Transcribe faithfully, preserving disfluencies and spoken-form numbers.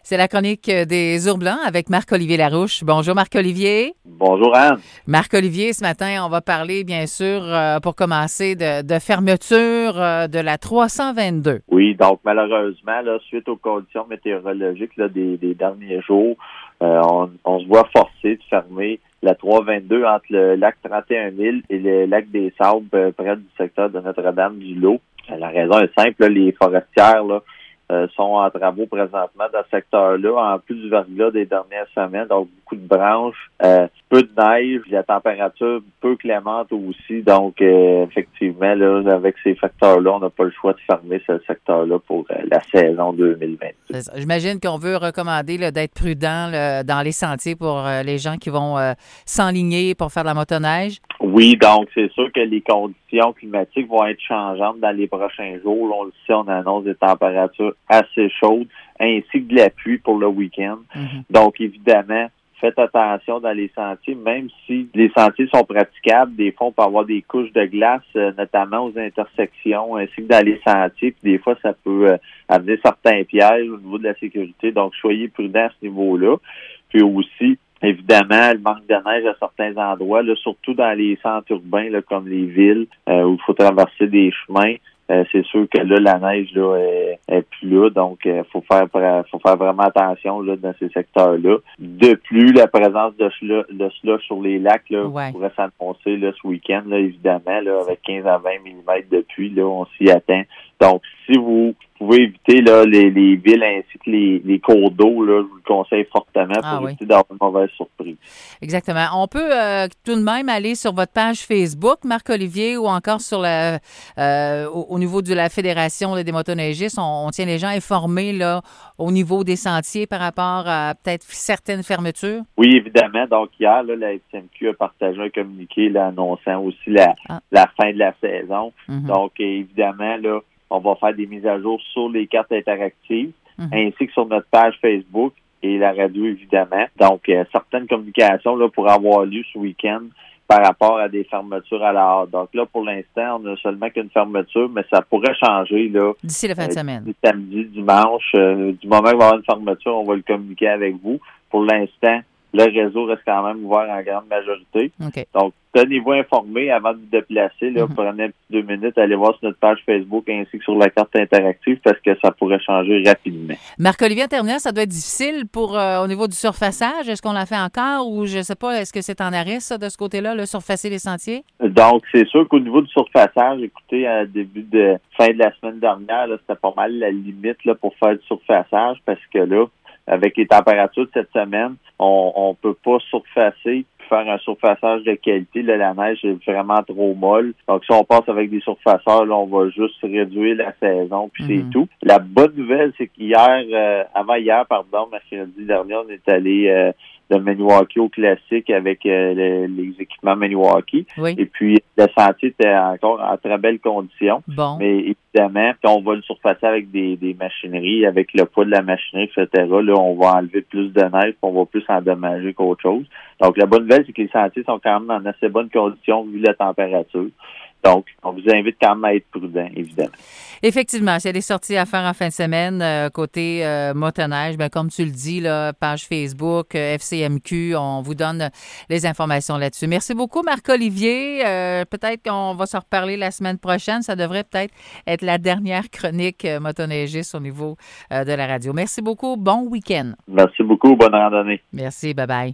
C'est la chronique des Ours blancs avec Marc-Olivier Larouche. Bonjour Marc-Olivier. Bonjour Anne. Marc-Olivier, ce matin, on va parler bien sûr, euh, pour commencer, de, de fermeture euh, de la trois cent vingt-deux. Oui, donc malheureusement, là, suite aux conditions météorologiques là, des, des derniers jours, euh, on, on se voit forcé de fermer la trois cent vingt-deux entre le lac trente et un mille et le lac des Sables euh, près du secteur de Notre-Dame-du-Lot. La raison est simple, là, les forestières là, euh, sont en travaux présentement dans ce secteur-là, en plus du verglas des dernières semaines, donc beaucoup de branches, euh, peu de neige, la température peu clémente aussi, donc euh, effectivement, là, avec ces facteurs-là, on n'a pas le choix de fermer ce secteur-là pour euh, la saison deux mille vingt-deux. J'imagine qu'on veut recommander là, d'être prudent là, dans les sentiers pour euh, les gens qui vont euh, s'enligner pour faire de la motoneige. Oui, donc c'est sûr que les conditions climatiques vont être changeantes dans les prochains jours. Là, on le sait, on annonce des températures assez chaudes, ainsi que de la pluie pour le week-end. Mm-hmm. Donc, évidemment, faites attention dans les sentiers, même si les sentiers sont praticables, des fois, on peut avoir des couches de glace, euh, notamment aux intersections, ainsi que dans les sentiers, puis des fois, ça peut euh, amener certains pièges au niveau de la sécurité. Donc, soyez prudents à ce niveau-là. Puis aussi, évidemment, le manque de neige à certains endroits, là, surtout dans les centres urbains, là, comme les villes, euh, où il faut traverser des chemins. Euh, c'est sûr que là, la neige là est, est plus là, donc il euh, faut faire faut faire vraiment attention là dans ces secteurs-là. De plus, la présence de slush, de slush sur les lacs là ouais. pourrait s'annoncer là ce week-end, là, évidemment, là, avec quinze à vingt millimètres de pluie, là, on s'y attend. Donc, si vous pouvez éviter là les, les villes ainsi que les, les cours d'eau, là, je vous le conseille fortement pour ah, éviter oui. d'avoir une mauvaise surprise. Exactement. On peut euh, tout de même aller sur votre page Facebook, Marc-Olivier, ou encore sur la euh, au, au niveau de la Fédération là, des motoneigistes. On, on tient les gens informés là au niveau des sentiers par rapport à peut-être certaines fermetures. Oui, évidemment. Donc hier, là, la F C M Q a partagé un communiqué là, annonçant aussi la, ah. la fin de la saison. Mm-hmm. Donc évidemment, là, on va faire des mises à jour sur les cartes interactives, mm-hmm. ainsi que sur notre page Facebook et la radio, évidemment. Donc, euh, certaines communications là pourraient avoir lieu ce week-end par rapport à des fermetures à la hâte. Donc là, pour l'instant, on n'a seulement qu'une fermeture, mais ça pourrait changer là d'ici la fin de euh, semaine. D'ici samedi, dimanche. Euh, du moment qu'il va y avoir une fermeture, on va le communiquer avec vous. Pour l'instant, le réseau reste quand même ouvert en grande majorité. Okay. Donc, tenez-vous informés avant de vous déplacer. Là, mm-hmm. Prenez un petit deux minutes, allez voir sur notre page Facebook ainsi que sur la carte interactive parce que ça pourrait changer rapidement. Marc-Olivier, en terminant, ça doit être difficile pour euh, au niveau du surfaçage. Est-ce qu'on l'a fait encore ou je ne sais pas, est-ce que c'est en arrêt, ça, de ce côté-là, le surfacer les sentiers? Donc, c'est sûr qu'au niveau du surfaçage, écoutez, à début de fin de la semaine dernière, là, c'était pas mal la limite là, pour faire du surfaçage parce que là, avec les températures de cette semaine, on on peut pas surfacer puis faire un surfaçage de qualité. Là, la neige est vraiment trop molle. Donc, si on passe avec des surfaceurs, là, on va juste réduire la saison, puis mm-hmm. c'est tout. La bonne nouvelle, c'est qu'hier, euh, avant hier, pardon, mercredi dernier, on est allé euh, de Maniwaki au classique avec euh, le, les équipements Maniwaki. Oui. Et puis, le sentier était encore en très belles conditions. Bon. Mais évidemment, puis on va le surfacer avec des, des machineries, avec le poids de la machinerie, et cetera. Là, on va enlever plus de neige, puis on va plus endommager qu'autre chose. Donc, la bonne nouvelle, c'est que les sentiers sont quand même en assez bonnes conditions vu la température. Donc, on vous invite quand même à être prudent, évidemment. Effectivement, s'il y a des sorties à faire en fin de semaine, euh, côté euh, motoneige, bien, comme tu le dis, là, page Facebook, euh, F C M Q, on vous donne les informations là-dessus. Merci beaucoup, Marc-Olivier. Euh, peut-être qu'on va se reparler la semaine prochaine. Ça devrait peut-être être la dernière chronique euh, motoneigiste au niveau euh, de la radio. Merci beaucoup. Bon week-end. Merci beaucoup. Bonne randonnée. Merci. Bye-bye.